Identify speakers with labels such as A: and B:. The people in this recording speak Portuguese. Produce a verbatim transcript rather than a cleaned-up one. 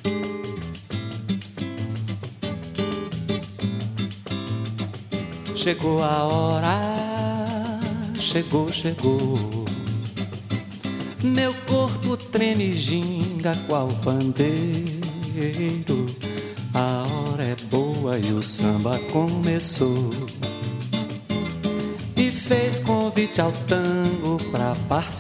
A: Chegou a hora, chegou, chegou. Meu corpo treme e ginga qual pandeiro. A hora é boa e o samba começou. E fez convite ao tango pra parceiro.